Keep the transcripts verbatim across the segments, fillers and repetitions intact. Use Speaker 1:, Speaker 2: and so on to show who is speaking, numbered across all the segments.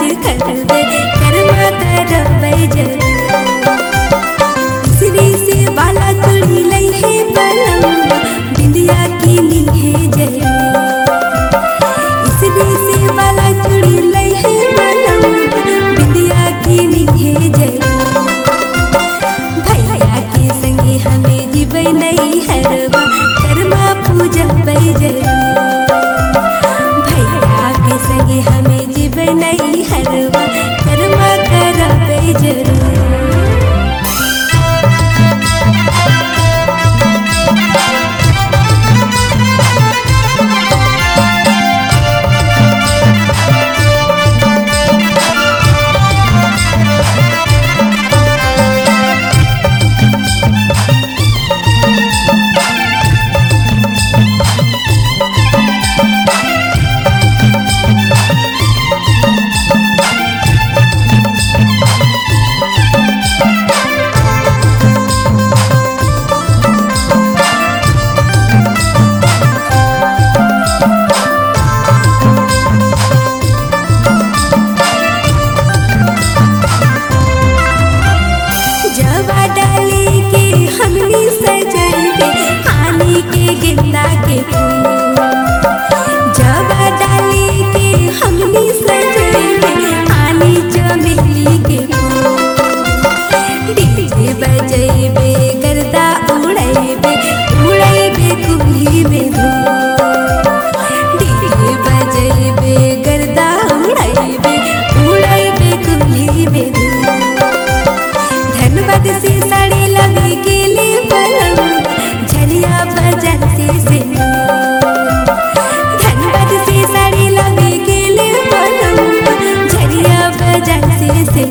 Speaker 1: करबे कर्मा करबै जरूर। इसरी से बाला चूड़ी लई है बलम बिंदिया की ली है जरूर। इसरी से बाला चूड़ी लई है बलम बिंदिया की ली है जरूर। भैया के संगे हमें जीबै नहीं हरवा कर्मा पूजबै जरूर। भैया के संगे हमें जीबै नहीं हरवा कर्मा करबै जरूर। जवा डाली के हमनी सजैबे आनी के गेंदा के फूल। जवा डाली के हमनी सजैबे आनी चमेली के फूल। डीजे बजैबे गर्दा उड़ैबे उड़ैबे कुल्ही में धूल। डीजे बजैबे गर्दा उड़ैबे उड़ैबे कुल्ही में धूल। धनबाद से साड़ी लगे गेले बलम झलिया बजन से से। धनबाद से साड़ी लगे गेले बलम झलिया बजन से से।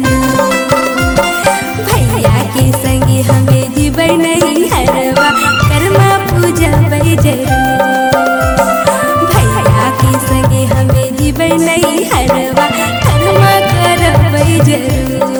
Speaker 1: भैया के संगे हमें जीबै नहीं हरवा कर्मा पूजबै जरूर। भैया के संगे हमें जीबै नहीं हरवा कर्मा करबै जरूर।